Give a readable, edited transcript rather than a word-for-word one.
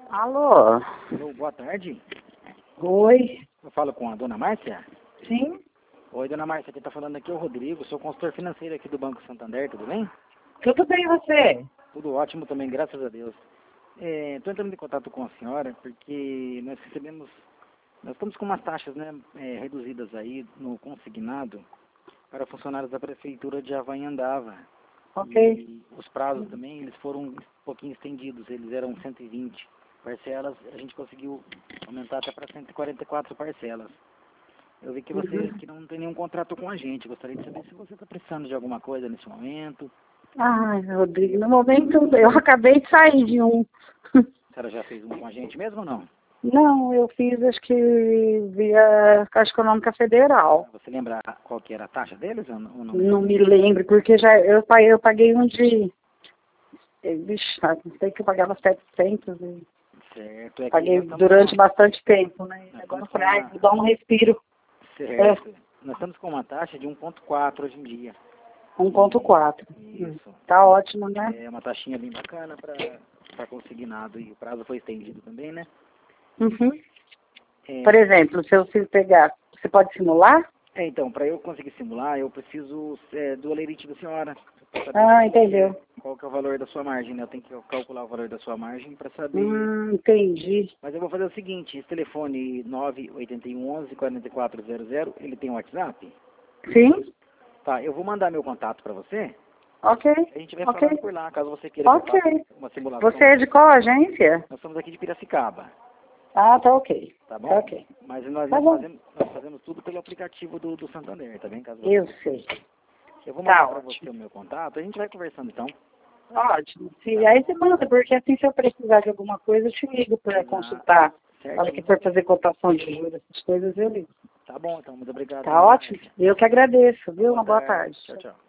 Alô? Alô, boa tarde. Oi? Eu falo com a dona Márcia? Sim? Oi, dona Márcia, quem está falando aqui é o Rodrigo, sou consultor financeiro aqui do Banco Santander, tudo bem? Tudo bem, você? Tudo ótimo também, graças a Deus. Estou entrando em contato com a senhora porque nós estamos com umas taxas, né, reduzidas aí no consignado para funcionários da Prefeitura de Avanhandava. Ok. E os prazos também, eles foram um pouquinho estendidos, eles eram 120 parcelas, a gente conseguiu aumentar até para 144 parcelas. Eu vi que você que não tem nenhum contrato com a gente, gostaria de saber se você está precisando de alguma coisa nesse momento. Ai, Rodrigo, no momento eu acabei de sair de um. A senhora já fez um com a gente mesmo ou não? Não, eu fiz acho que via Caixa Econômica Federal. Você lembra qual que era a taxa deles ou não? Não me lembro, porque já eu paguei um de... Vixe, não sei que eu pagava 700 e Certo, é que paguei nós estamos durante bastante tempo, né? nós Agora eu estamos com falei, ai, uma, vou dar um respiro. certo, nós estamos com uma taxa de 1,4 hoje em dia. 1,4. Isso. Tá ótimo, né? É uma taxinha bem bacana para consignado e o prazo foi estendido também, né? Uhum. É, Por exemplo, se eu pegar, você pode simular? então, para eu conseguir simular, eu preciso do lerite da senhora. Pra saber Entendeu. qual que é o valor da sua margem, né? Eu tenho que calcular o valor da sua margem para saber. Entendi. Mas eu vou fazer o seguinte, esse telefone 98111-4400, ele tem um WhatsApp? Sim? Tá, eu vou mandar meu contato para você. Ok. A gente vai Ok. falando por lá, caso você queira que eu Ok. faça uma simulação. Você é de qual agência? Nós estamos aqui de Piracicaba, Ah, tá ok. tá bom? Tá ok. Mas nós, Tá bom. nós fazemos tudo pelo aplicativo do Santander, tá bem? Caso você... Eu sei. Eu vou Tá mandar para ótimo. você o meu contato, a gente vai conversando então. Ótimo. Aí você manda, porque assim se eu precisar de alguma coisa, eu te ligo para Exato. consultar. Na hora que Certinho. for fazer cotação de juros, essas coisas, eu ligo. Tá bom, então. Muito obrigado, Tá dona ótimo. Márcia. Eu que agradeço, viu? Uma boa tarde. Tchau, tchau.